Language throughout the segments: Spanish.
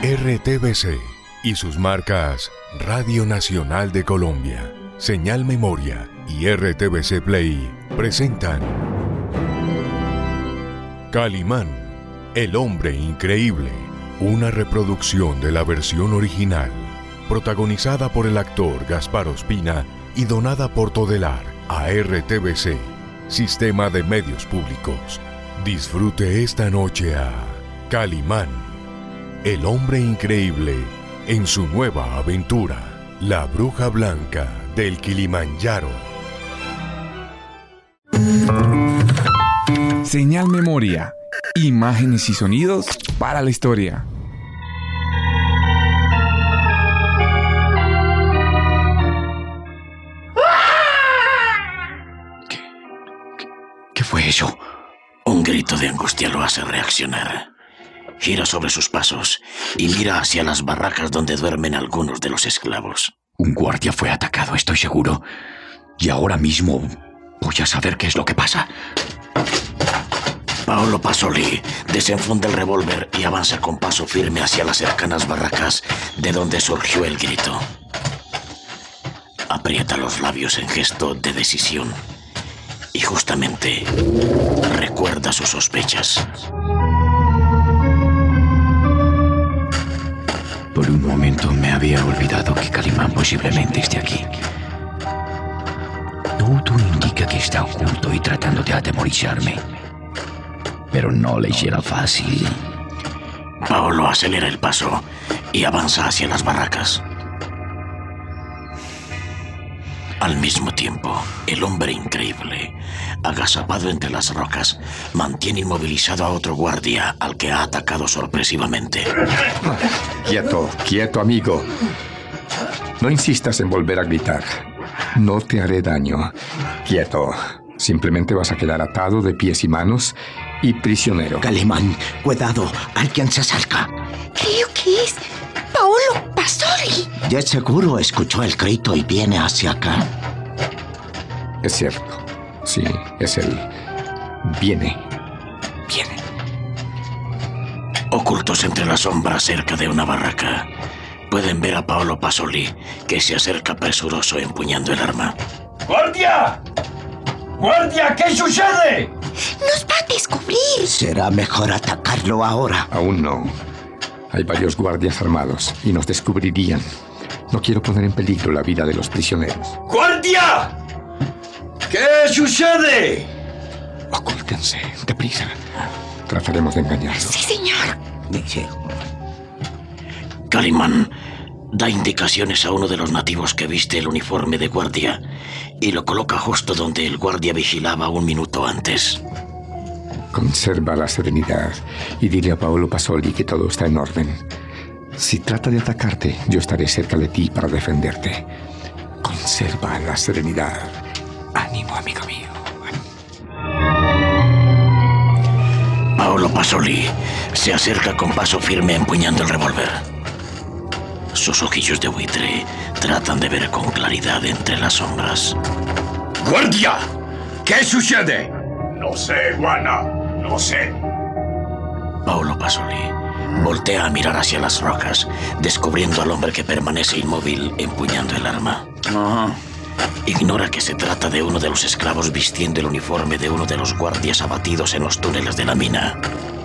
RTBC y sus marcas Radio Nacional de Colombia, Señal Memoria y RTBC Play presentan Calimán, el hombre increíble, una reproducción de la versión original, protagonizada por el actor Gaspar Ospina y donada por Todelar a RTBC, Sistema de Medios Públicos. Disfrute esta noche a Calimán, el hombre increíble, en su nueva aventura, La Bruja Blanca del Kilimanjaro. Señal Memoria, imágenes y sonidos para la historia. ¿Qué fue eso? Un grito de angustia lo hace reaccionar. Gira sobre sus pasos y mira hacia las barracas donde duermen algunos de los esclavos. Un guardia fue atacado, estoy seguro. Y ahora mismo voy a saber qué es lo que pasa. Paolo Pasolli desenfunda el revólver y avanza con paso firme hacia las cercanas barracas de donde surgió el grito. Aprieta los labios en gesto de decisión y justamente recuerda sus sospechas. Por un momento me había olvidado que Calimán posiblemente esté aquí. Todo indica que está oculto y tratando de atemorizarme. Pero no le será fácil. Paolo acelera el paso y avanza hacia las barracas. Al mismo tiempo, el hombre increíble, agazapado entre las rocas, mantiene inmovilizado a otro guardia al que ha atacado sorpresivamente. Quieto, quieto, amigo. No insistas en volver a gritar. No te haré daño. Quieto. Simplemente vas a quedar atado de pies y manos y prisionero. Calimán, cuidado, alguien se acerca. Creo que es Paolo Pasolli. De seguro escuchó el grito y viene hacia acá. Es cierto. Sí, es él. Viene. Ocultos entre las sombras cerca de una barraca, pueden ver a Paolo Pasolli, que se acerca presuroso empuñando el arma. ¡Guardia! ¡Guardia! ¿Qué sucede? ¡Nos va a descubrir! Será mejor atacarlo ahora. Aún no. Hay varios guardias armados y nos descubrirían. No quiero poner en peligro la vida de los prisioneros. ¡Guardia! ¿Qué sucede? Ocúltense, deprisa. Trataremos de engañarlos. Sí, señor. Calimán da indicaciones a uno de los nativos que viste el uniforme de guardia y lo coloca justo donde el guardia vigilaba un minuto antes. Conserva la serenidad y dile a Paolo Pasolli que todo está en orden. Si trata de atacarte, yo estaré cerca de ti para defenderte. Conserva la serenidad. Ánimo, amigo mío. Paolo Pasolli se acerca con paso firme empuñando el revólver. Sus ojillos de buitre tratan de ver con claridad entre las sombras. ¡Guardia! ¿Qué sucede? No sé, Juana, no sé. Paolo Pasolli voltea a mirar hacia las rocas, descubriendo al hombre que permanece inmóvil empuñando el arma. Ignora que se trata de uno de los esclavos vistiendo el uniforme de uno de los guardias abatidos en los túneles de la mina.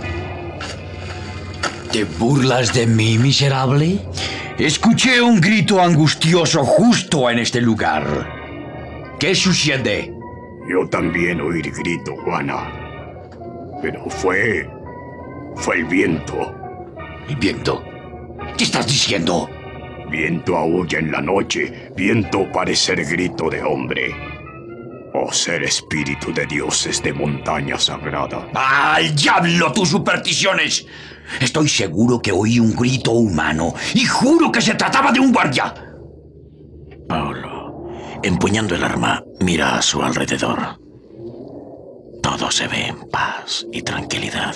¿Te burlas de mí, miserable? Escuché un grito angustioso justo en este lugar. ¿Qué sucede? Yo también oí el grito, Juana. Pero fue el viento. ¿El viento? ¿Qué estás diciendo? Viento aúlla en la noche. Viento parece el grito de hombre. O ser espíritu de dioses de montaña sagrada. ¡Al diablo tus supersticiones! Estoy seguro que oí un grito humano y juro que se trataba de un guardia. Paolo, empuñando el arma, mira a su alrededor. Todo se ve en paz y tranquilidad.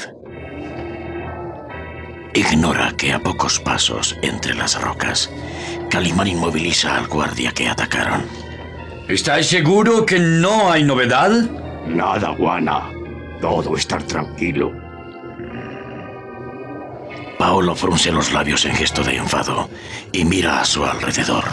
Ignora que a pocos pasos entre las rocas, Calimán inmoviliza al guardia que atacaron. ¿Estás seguro que no hay novedad? Nada, Juana. Todo está tranquilo. Paolo frunce los labios en gesto de enfado y mira a su alrededor.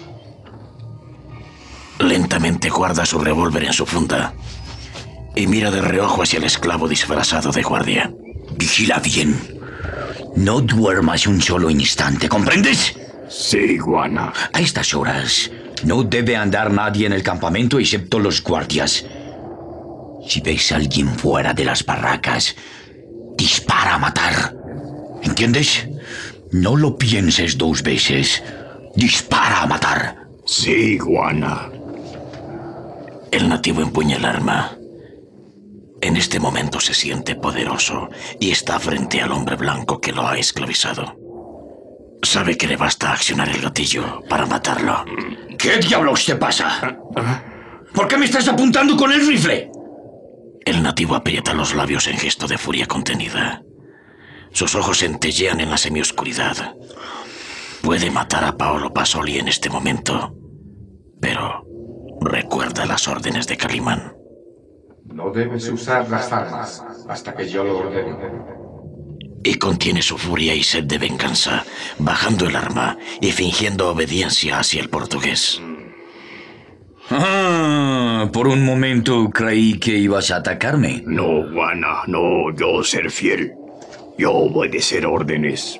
Lentamente guarda su revólver en su funda y mira de reojo hacia el esclavo disfrazado de guardia. Vigila bien. No duermas un solo instante, ¿comprendes? Sí, Guana. A estas horas no debe andar nadie en el campamento excepto los guardias. Si ves a alguien fuera de las barracas, dispara a matar. ¿Entiendes? No lo pienses 2 veces. Dispara a matar. Sí, Guana. El nativo empuña el arma. En este momento se siente poderoso y está frente al hombre blanco que lo ha esclavizado. Sabe que le basta accionar el gatillo para matarlo. ¿Qué diablos te pasa? ¿Por qué me estás apuntando con el rifle? El nativo aprieta los labios en gesto de furia contenida. Sus ojos centellean en la semioscuridad. Puede matar a Paolo Pasoli en este momento, pero recuerda las órdenes de Calimán. No debes usar las armas hasta que yo lo ordene. Y contiene su furia y sed de venganza, bajando el arma y fingiendo obediencia hacia el portugués. Por un momento creí que ibas a atacarme. No, Guana, no, yo ser fiel. Yo obedecer órdenes.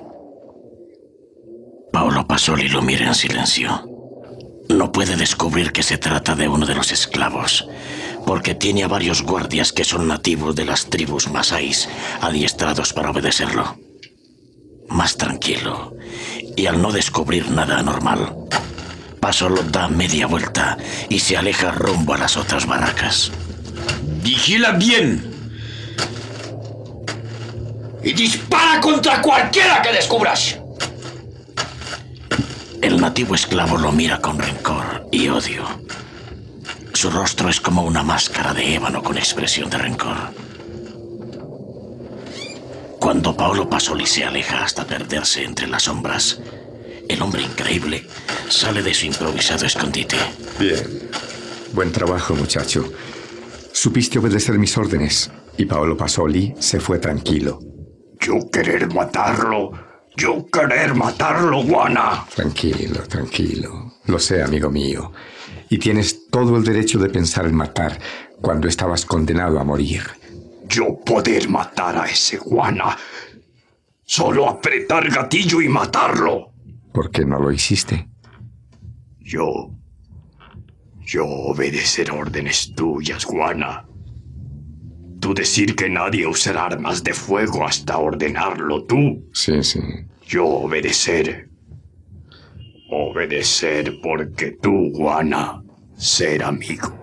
Paolo Pasoli lo mira en silencio. No puede descubrir que se trata de uno de los esclavos, porque tiene a varios guardias que son nativos de las tribus masáis, adiestrados para obedecerlo. Más tranquilo, y al no descubrir nada anormal, Pasolo da media vuelta y se aleja rumbo a las otras barracas. ¡Vigila bien! ¡Y dispara contra cualquiera que descubras! El nativo esclavo lo mira con rencor y odio. Su rostro es como una máscara de ébano con expresión de rencor. Cuando Paolo Pasoli se aleja hasta perderse entre las sombras, el hombre increíble sale de su improvisado escondite. Bien. Buen trabajo, muchacho. Supiste obedecer mis órdenes y Paolo Pasoli se fue tranquilo. Yo querer matarlo, Guana. Tranquilo, tranquilo. Lo sé, amigo mío. Y tienes todo el derecho de pensar en matar cuando estabas condenado a morir. Yo poder matar a ese Guana. Solo apretar gatillo y matarlo. ¿Por qué no lo hiciste? Yo obedecer órdenes tuyas, Guana. Tú decir que nadie usará armas de fuego hasta ordenarlo tú. Sí, sí. Yo obedecer. Obedecer porque tú, Guana, ser amigo.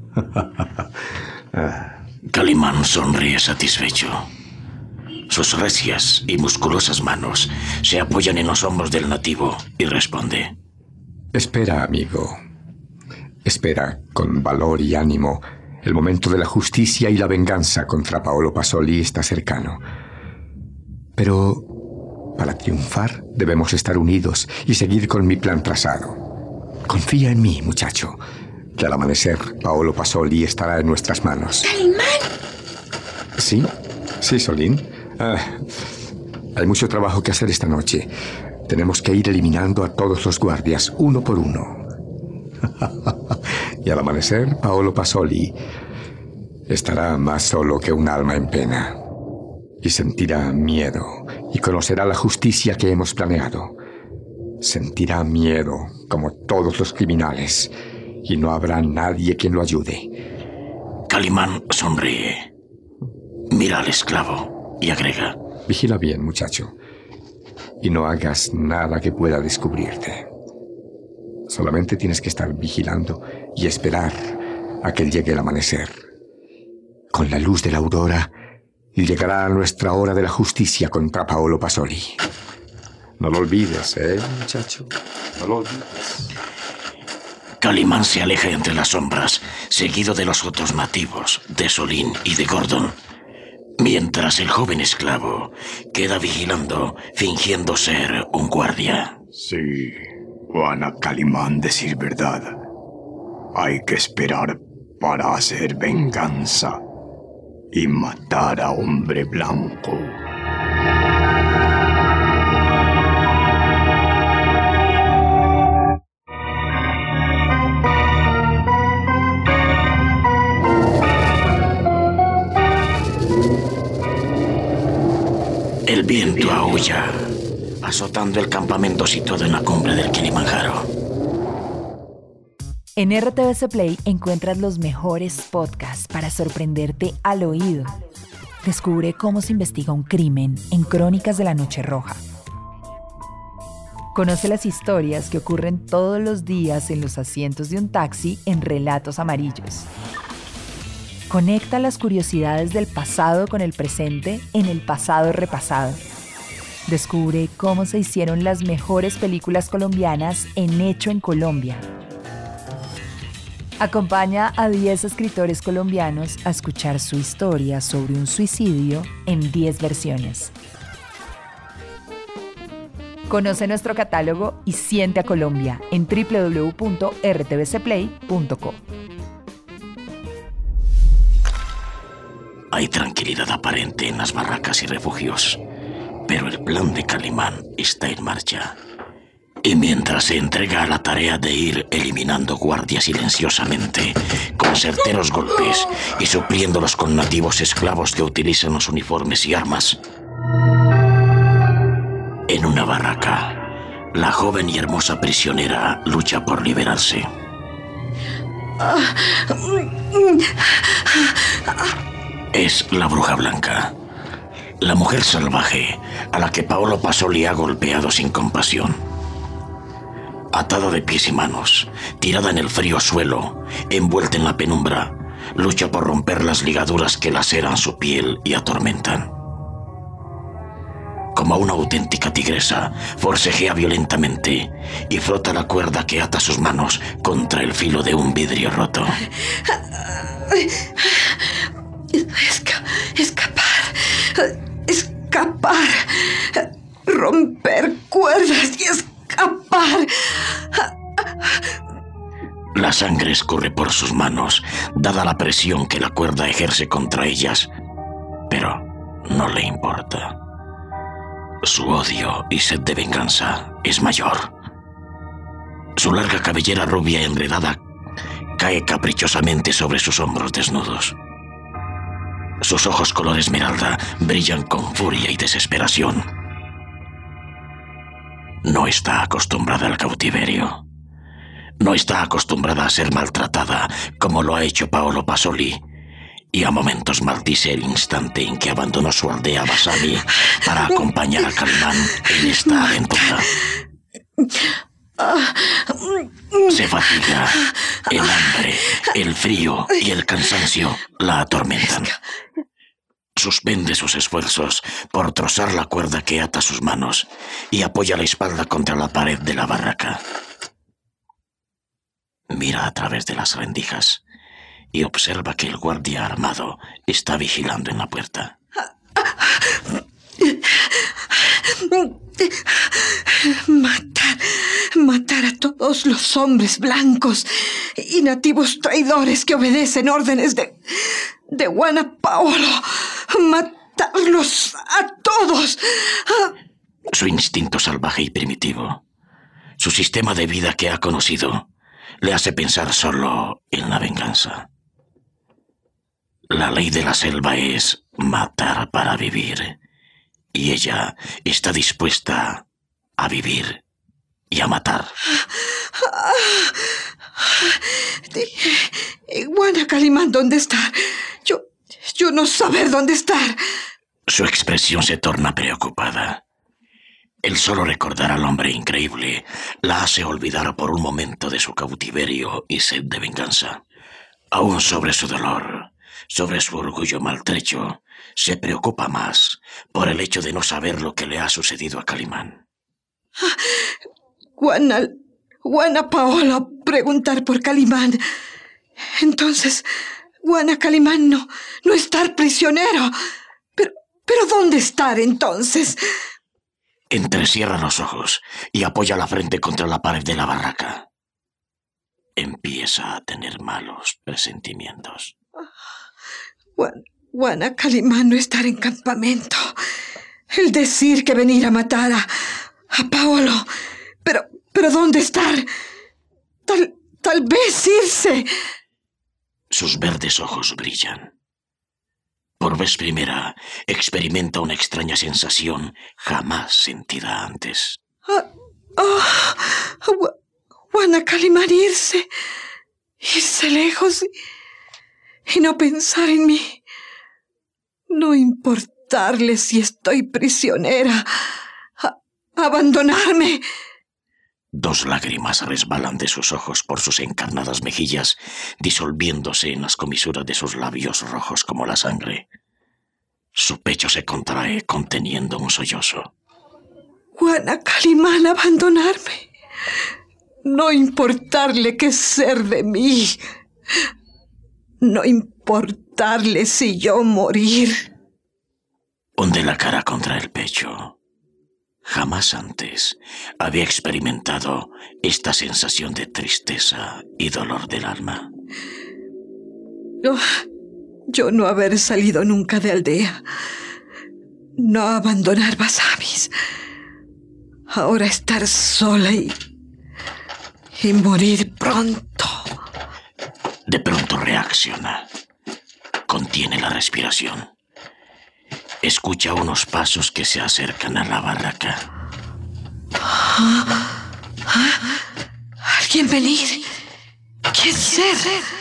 Calimán sonríe satisfecho. Sus recias y musculosas manos se apoyan en los hombros del nativo y responde. Espera, amigo. Espera con valor y ánimo. El momento de la justicia y la venganza contra Paolo Pasoli está cercano. Pero para triunfar debemos estar unidos y seguir con mi plan trazado. Confía en mí, muchacho, que al amanecer Paolo Pasoli estará en nuestras manos. ¡Calimán! ¿Sí? Sí, Solín. Hay mucho trabajo que hacer esta noche. Tenemos que ir eliminando a todos los guardias, uno por uno. Y al amanecer, Paolo Pasoli estará más solo que un alma en pena. Y sentirá miedo y conocerá la justicia que hemos planeado. Sentirá miedo, como todos los criminales, y no habrá nadie quien lo ayude. Calimán sonríe. Mira al esclavo y agrega. Vigila bien, muchacho, y no hagas nada que pueda descubrirte. Solamente tienes que estar vigilando y esperar a que llegue el amanecer. Con la luz de la aurora llegará nuestra hora de la justicia contra Paolo Pasoli. No lo olvides, muchacho. No lo olvides. Calimán se aleja entre las sombras, seguido de los otros nativos, de Solín y de Gordon, mientras el joven esclavo queda vigilando, fingiendo ser un guardia. Sí, Guana, Calimán decir verdad. Hay que esperar para hacer venganza y matar a hombre blanco. El viento aúlla, azotando el campamento situado en la cumbre del Kilimanjaro. En RTVC Play encuentras los mejores podcasts para sorprenderte al oído. Descubre cómo se investiga un crimen en Crónicas de la Noche Roja. Conoce las historias que ocurren todos los días en los asientos de un taxi en Relatos Amarillos. Conecta las curiosidades del pasado con el presente en El Pasado Repasado. Descubre cómo se hicieron las mejores películas colombianas en Hecho en Colombia. Acompaña a 10 escritores colombianos a escuchar su historia sobre un suicidio en 10 versiones. Conoce nuestro catálogo y siente a Colombia en www.rtvcplay.co. Hay tranquilidad aparente en las barracas y refugios, pero el plan de Calimán está en marcha. Y mientras se entrega a la tarea de ir eliminando guardias silenciosamente, con certeros golpes y supliéndolos con nativos esclavos que utilizan los uniformes y armas, en una barraca, la joven y hermosa prisionera lucha por liberarse. Es la Bruja Blanca, la mujer salvaje a la que Paolo Pasoli ha golpeado sin compasión. Atada de pies y manos, tirada en el frío suelo, envuelta en la penumbra, lucha por romper las ligaduras que laceran su piel y atormentan. Como una auténtica tigresa, forcejea violentamente y frota la cuerda que ata sus manos contra el filo de un vidrio roto. Escapar, romper cuerdas y escapar. La sangre escurre por sus manos, dada la presión que la cuerda ejerce contra ellas, pero no le importa. Su odio y sed de venganza es mayor. Su larga cabellera rubia enredada cae caprichosamente sobre sus hombros desnudos. Sus ojos color esmeralda brillan con furia y desesperación. No está acostumbrada al cautiverio. No está acostumbrada a ser maltratada como lo ha hecho Paolo Pasoli, y a momentos maldice el instante en que abandonó su aldea Basami para acompañar a Calimán en esta aventura. Se fatiga. El hambre, el frío y el cansancio la atormentan. Suspende sus esfuerzos por trozar la cuerda que ata sus manos y apoya la espalda contra la pared de la barraca. Mira a través de las rendijas y observa que el guardia armado está vigilando en la puerta. Matar a todos los hombres blancos y nativos traidores que obedecen órdenes de Juana Paolo. Matarlos a todos. Su instinto salvaje y primitivo, su sistema de vida que ha conocido, le hace pensar solo en la venganza. La ley de la selva es matar para vivir, y ella está dispuesta a vivir y a matar. Juana Calimán, ¿dónde está? Yo no saber dónde estar. Su expresión se torna preocupada. El solo recordar al hombre increíble la hace olvidar por un momento de su cautiverio y sed de venganza. Aún sobre su dolor, sobre su orgullo maltrecho, se preocupa más por el hecho de no saber lo que le ha sucedido a Calimán. Juana Paolo preguntar por Calimán. Entonces, Juana Calimán no estar prisionero. Pero ¿dónde estar entonces? Entrecierra los ojos y apoya la frente contra la pared de la barraca. Empieza a tener malos presentimientos. Juana Calimán no estar en campamento. El decir que venir a matar a Paolo. Pero ¿dónde estar? Tal vez irse. Sus verdes ojos brillan. Por vez primera, experimenta una extraña sensación jamás sentida antes. Juana Calimán irse lejos y no pensar en mí. No importarle si estoy prisionera. Abandonarme. 2 lágrimas resbalan de sus ojos por sus encarnadas mejillas, disolviéndose en las comisuras de sus labios rojos como la sangre. Su pecho se contrae conteniendo un sollozo. Juana Calimán, abandonarme. No importarle qué ser de mí. No importarle si yo morir. Hunde la cara contra el pecho. Jamás antes había experimentado esta sensación de tristeza y dolor del alma. Yo no haber salido nunca de aldea. No abandonar Basamis. Ahora estar sola y morir pronto. De pronto reacciona. Contiene la respiración. Escucha unos pasos que se acercan a la barraca. ¿Alguien venir? ¿Quién ser?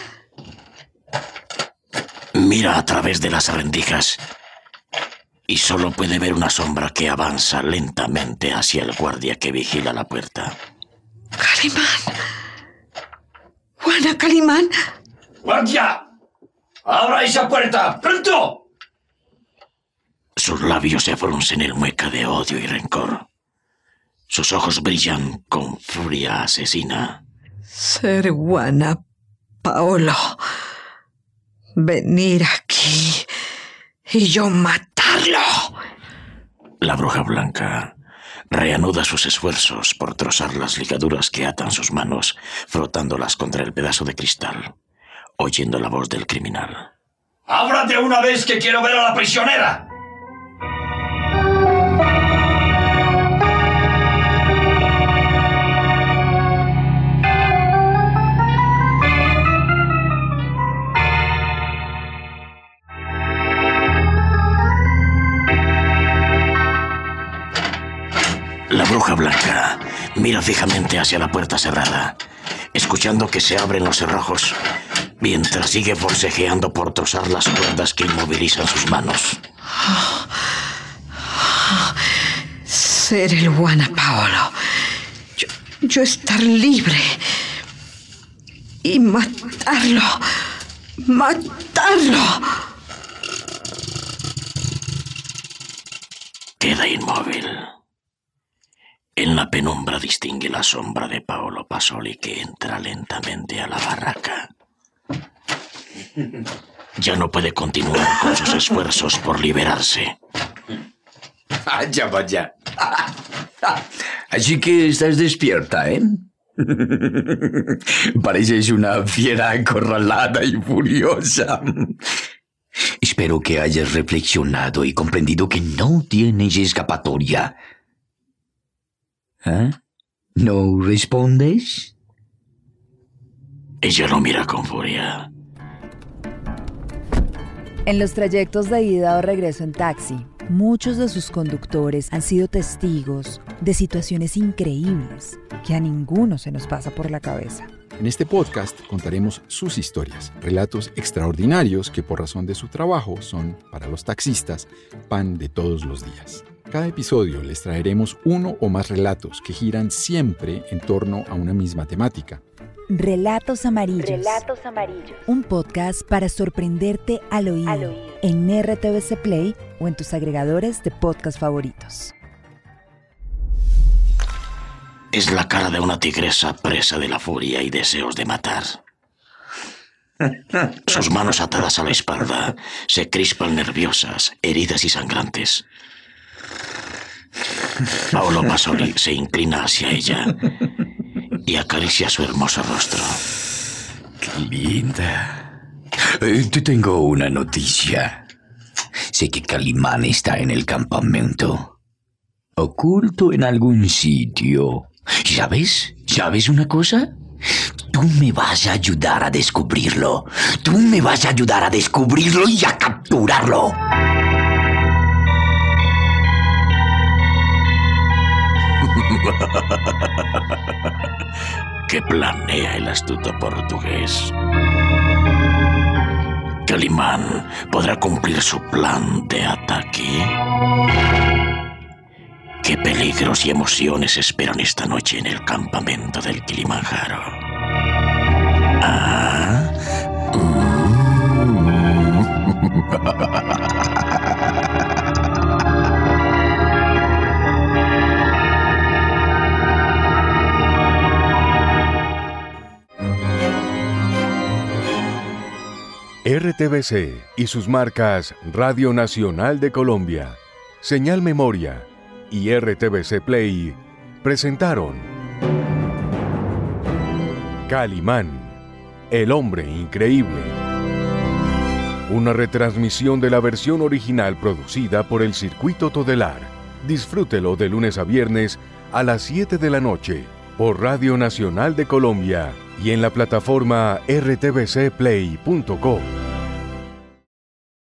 Mira a través de las rendijas y solo puede ver una sombra que avanza lentamente hacia el guardia que vigila la puerta. Calimán. Juana Calimán. ¡Guardia! ¡Abra esa puerta! ¡Pronto! Sus labios se fruncen en mueca de odio y rencor. Sus ojos brillan con furia asesina. Ser Juana Paolo. Venir aquí y yo matarlo. La bruja blanca reanuda sus esfuerzos por trozar las ligaduras que atan sus manos, frotándolas contra el pedazo de cristal, oyendo la voz del criminal. ¡Ábrate una vez que quiero ver a la prisionera! La bruja blanca mira fijamente hacia la puerta cerrada, escuchando que se abren los cerrojos, mientras sigue forcejeando por trozar las cuerdas que inmovilizan sus manos. Ser el Juana Paolo. Yo estar libre. Y matarlo. ¡Matarlo! Queda inmóvil. En la penumbra distingue la sombra de Paolo Pasoli que entra lentamente a la barraca. Ya no puede continuar con sus esfuerzos por liberarse. Ya vaya. Así que estás despierta, ¿eh? Pareces una fiera acorralada y furiosa. Espero que hayas reflexionado y comprendido que no tienes escapatoria. ¿Eh? ¿No respondes? Ella lo mira con furia. En los trayectos de ida o regreso en taxi, muchos de sus conductores han sido testigos de situaciones increíbles que a ninguno se nos pasa por la cabeza. En este podcast contaremos sus historias, relatos extraordinarios que por razón de su trabajo son, para los taxistas, pan de todos los días. Cada episodio les traeremos uno o más relatos que giran siempre en torno a una misma temática. Relatos Amarillos. Relatos Amarillos. Un podcast para sorprenderte al oído. En RTVC Play o en tus agregadores de podcast favoritos. Es la cara de una tigresa presa de la furia y deseos de matar. Sus manos atadas a la espalda se crispan nerviosas, heridas y sangrantes. Paolo Pasoli se inclina hacia ella y acaricia su hermoso rostro. ¡Qué linda! Te tengo una noticia. Sé que Calimán está en el campamento, oculto en algún sitio. ¿Sabes? ¿Sabes una cosa? Tú me vas a ayudar a descubrirlo. Tú me vas a ayudar a descubrirlo y a capturarlo. ¿Qué planea el astuto portugués? ¿Calimán podrá cumplir su plan de ataque? ¿Qué peligros y emociones esperan esta noche en el campamento del Kilimanjaro? ¿Ah? RTBC y sus marcas Radio Nacional de Colombia, Señal Memoria y RTBC Play presentaron Calimán, el hombre increíble. Una retransmisión de la versión original producida por el Circuito Todelar. Disfrútelo de lunes a viernes a las 7 de la noche por Radio Nacional de Colombia y en la plataforma rtbcplay.co.